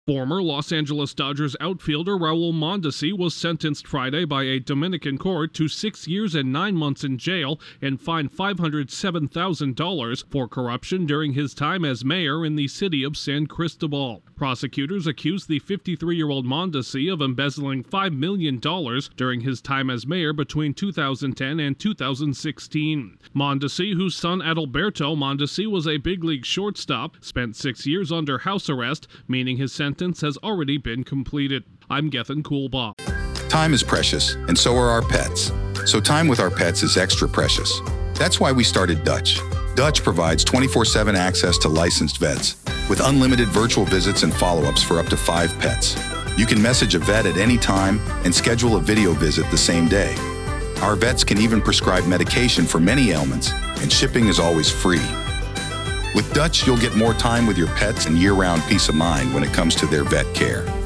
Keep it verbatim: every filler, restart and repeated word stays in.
Former Los Angeles Dodgers outfielder Raul Mondesi was sentenced Friday by a Dominican court to six years and nine months in jail and fined five hundred seven thousand dollars for corruption during his time as mayor in the city of San Cristobal. Prosecutors accused the fifty-three-year-old Mondesi of embezzling five million dollars during his time as mayor between two thousand ten and two thousand sixteen. Mondesi, whose son Adalberto Mondesi was a big league shortstop, spent six years under house arrest, meaning his sentence has already been completed. I'm Gethin Coolbaugh. Time is precious, and so are our pets. So time with our pets is extra precious. That's why we started Dutch. Dutch provides twenty-four seven access to licensed vets, with unlimited virtual visits and follow-ups for up to five pets. You can message a vet at any time and schedule a video visit the same day. Our vets can even prescribe medication for many ailments, and shipping is always free. With Dutch, you'll get more time with your pets and year-round peace of mind when it comes to their vet care.